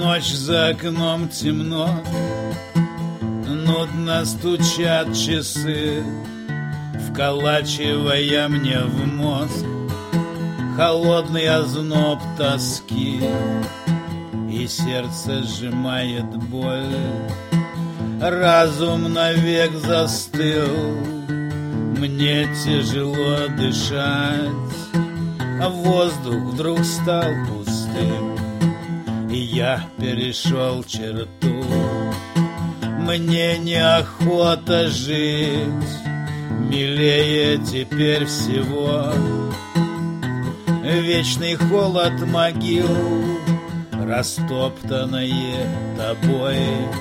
Ночь за окном темно, нудно стучат часы, вколачивая мне в мозг холодный озноб тоски, и сердце сжимает боль. Разум навек застыл, мне тяжело дышать, а воздух вдруг стал пустым, и я перешел черту. Мне неохота жить, милее теперь всего вечный холод могил, растоптанное тобой.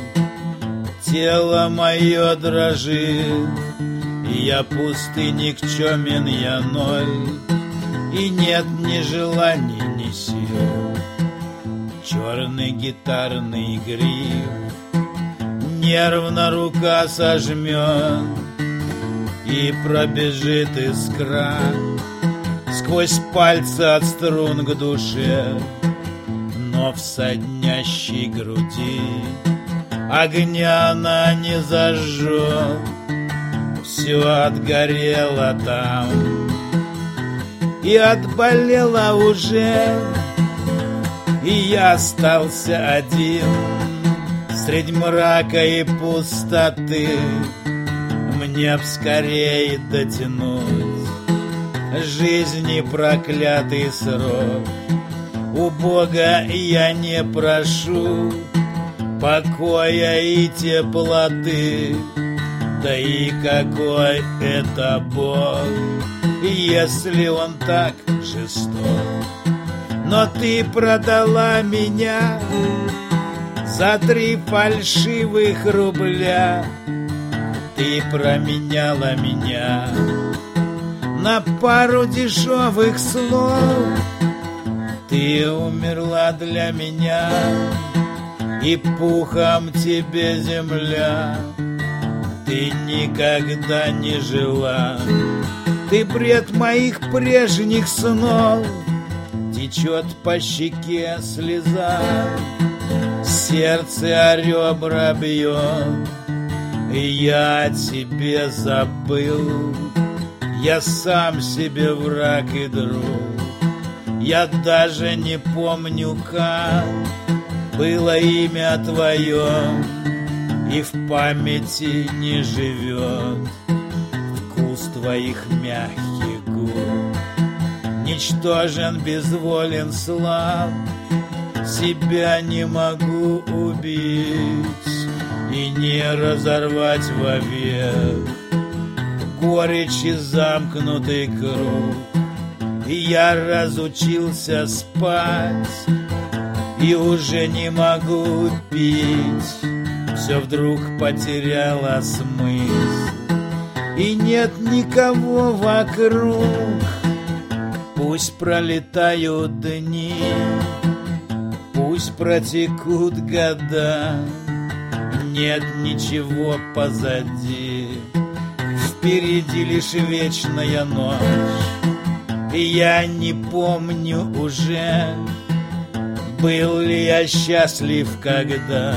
Тело мое дрожит, и я пустый, никчемен, я ноль, и нет ни желаний, ни сил. Черный гитарный гриф нервно рука сожмет, и пробежит искра сквозь пальцы от струн к душе, но в соднящей груди огня она не зажжет. Все отгорело там и отболело уже, и я остался один средь мрака и пустоты. Мне б скорей дотянуть жизни проклятый срок. У Бога я не прошу покоя и теплоты, да и какой это Бог, если он так жесток. Но ты продала меня за 3 фальшивых рубля, ты променяла меня на пару дешевых слов. Ты умерла для меня, и пухом тебе земля. Ты никогда не жила, ты бред моих прежних снов. Течет по щеке слеза, сердце о ребра бьет, и я о тебе забыл. Я сам себе враг и друг. Я даже не помню, как было имя твое, и в памяти не живет вкус твоих мягких губ. Ничтожен, безволен, слаб, себя не могу убить и не разорвать вовек. Горечи замкнутый круг, и я разучился спать, и уже не могу пить. Все вдруг потеряло смысл, и нет никого вокруг. Пусть пролетают дни, пусть протекут года, нет ничего позади, впереди лишь вечная ночь. И я не помню уже, был ли я счастлив когда,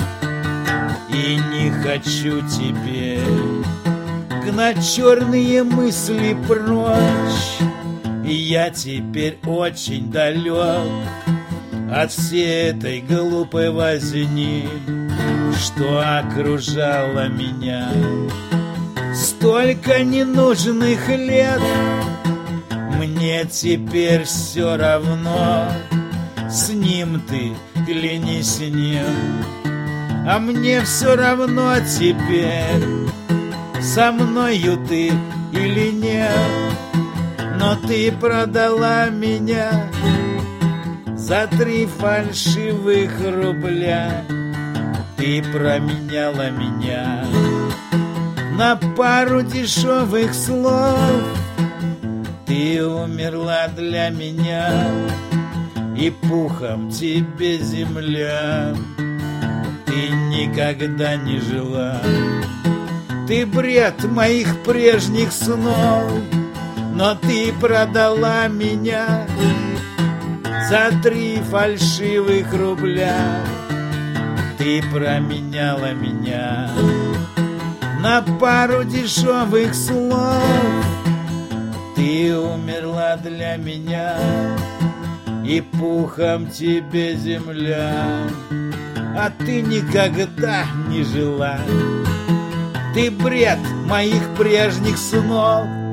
и не хочу теперь гнать черные мысли прочь. И я теперь очень далек от всей этой глупой возни, что окружала меня. Столько ненужных лет, мне теперь все равно, с ним ты или не с ним. А мне все равно теперь, со мною ты или нет. Но ты продала меня за 3 фальшивых рубля. Ты променяла меня на пару дешевых слов. Ты умерла для меня, и пухом тебе земля. Ты никогда не жила, ты бред моих прежних снов. Но ты продала меня за 3 фальшивых рубля. Ты променяла меня на пару дешевых слов. Ты умерла для меня, и пухом тебе земля. А ты никогда не жила. Ты бред моих прежних снов.